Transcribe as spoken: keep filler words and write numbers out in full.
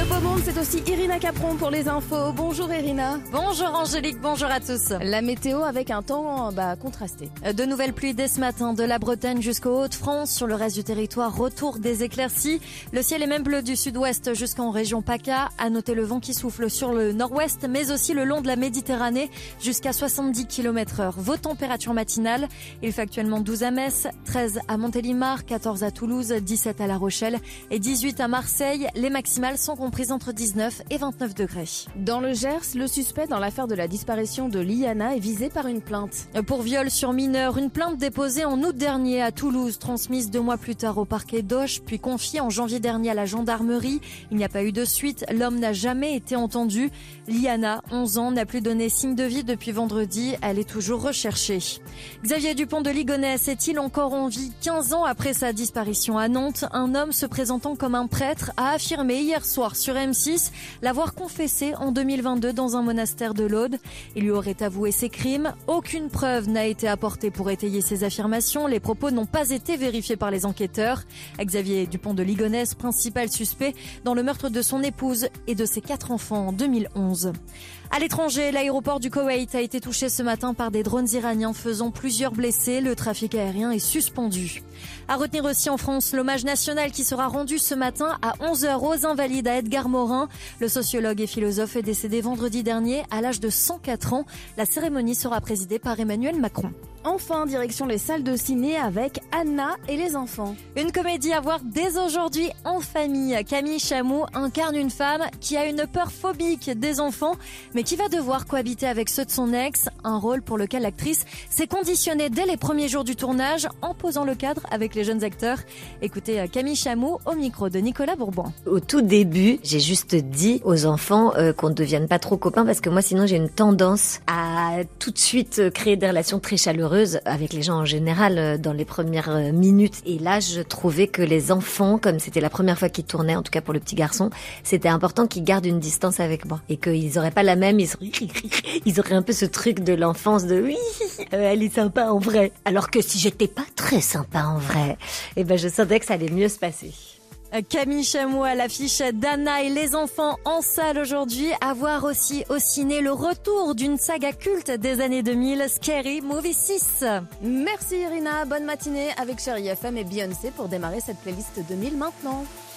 beau monde, c'est aussi Irina Capron pour les infos. Bonjour Irina. Bonjour Angélique, bonjour à tous. La météo avec un temps bah, contrasté. De nouvelles pluies dès ce matin, de la Bretagne jusqu'aux Hauts-de-France. Sur le reste du territoire, retour des éclaircies. Le ciel est même bleu du sud-ouest jusqu'en région PACA. À noter le vent qui souffle sur le nord-ouest, mais aussi le long de la Méditerranée jusqu'à soixante-dix kilomètres heure. Vos températures matinales, il fait actuellement douze à Metz, treize à Montélimar, quatorze à Toulouse, dix-sept à La Rochelle et dix-huit à Marseille. Les maximales sont comprises entre dix-neuf et vingt-neuf degrés. Dans le Gers, le suspect dans l'affaire de la disparition de Liana est visé par une plainte. Pour viol sur mineur, une plainte déposée en août dernier à Toulouse, transmise deux mois plus tard au parquet d'Auch, puis confiée en janvier dernier à la gendarmerie. Il n'y a pas eu de suite, l'homme n'a jamais été entendu. Liana, onze ans, n'a plus donné signe de vie depuis vendredi, elle est toujours recherchée. Xavier Dupont de Ligonnès est-il encore en vie quinze ans après sa disparition à Nantes? Un homme se présentant comme un prêtre a affirmé hier soir sur M six l'avoir confessé en deux mille vingt-deux dans un monastère de l'Aude. Il lui aurait avoué ses crimes. Aucune preuve n'a été apportée pour étayer ses affirmations. Les propos n'ont pas été vérifiés par les enquêteurs. Xavier Dupont de Ligonnès, principal suspect dans le meurtre de son épouse et de ses quatre enfants en deux mille onze. À l'étranger, l'aéroport du Koweït a été touché ce matin par des drones iraniens faisant plusieurs blessés. Le trafic aérien est suspendu. À retenir aussi en France l'hommage national qui sera rendu ce matin à onze heures aux Invalides à Edgar Morin. Le sociologue et philosophe est décédé vendredi dernier à l'âge de cent quatre ans. La cérémonie sera présidée par Emmanuel Macron. Enfin, direction les salles de ciné avec Anna et les enfants. Une comédie à voir dès aujourd'hui en famille. Camille Chamou incarne une femme qui a une peur phobique des enfants, mais qui va devoir cohabiter avec ceux de son ex. Un rôle pour lequel l'actrice s'est conditionnée dès les premiers jours du tournage en posant le cadre avec les jeunes acteurs. Écoutez Camille Chamou au micro de Nicolas Bourbon. Au tout début, j'ai juste dit aux enfants euh, qu'on ne devienne pas trop copains parce que moi sinon j'ai une tendance à tout de suite créer des relations très chaleureuses avec les gens en général dans les premières minutes. Et là, je trouvais que les enfants, comme c'était la première fois qu'ils tournaient, en tout cas pour le petit garçon, c'était important qu'ils gardent une distance avec moi. Et qu'ils auraient pas la même, ils auraient, ils auraient un peu ce truc de l'enfance de oui, elle est sympa en vrai. Alors que si j'étais pas très sympa en vrai, eh ben je sentais que ça allait mieux se passer. Camille Chamou à l'affiche d'Anna et les enfants en salle aujourd'hui. À voir aussi au ciné le retour d'une saga culte des années deux mille, Scary Movie six. Merci Irina, bonne matinée avec Chérie F M et Beyoncé pour démarrer cette playlist deux mille maintenant.